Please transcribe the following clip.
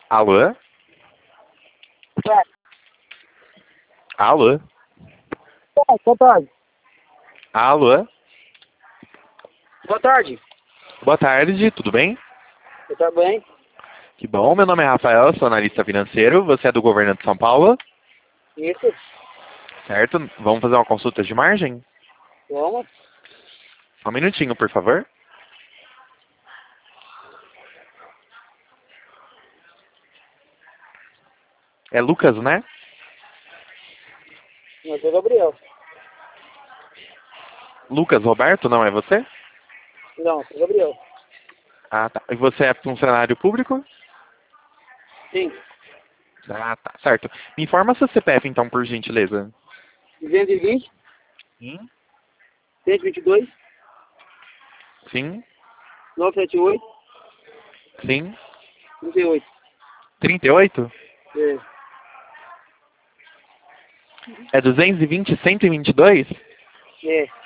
Alô? Tá. Alô? Boa tarde. Alô? Boa tarde. Boa tarde, tudo bem? Você tá bem? Que bom, meu nome é Rafael, sou analista financeiro, você é do governo de São Paulo, Isso. certo? Vamos fazer uma consulta de margem? Vamos. Só um minutinho, por favor. É Lucas, né? Meu Deus, Gabriel. Lucas Roberto, não é você? Não, sou Gabriel. Ah, tá. E você é funcionário público? Sim. Ah, tá, certo. Me informa seu CPF, então, por gentileza. 220, Sim. 122, Sim, 978, sim. 38. 38? É. É 220, 122? É.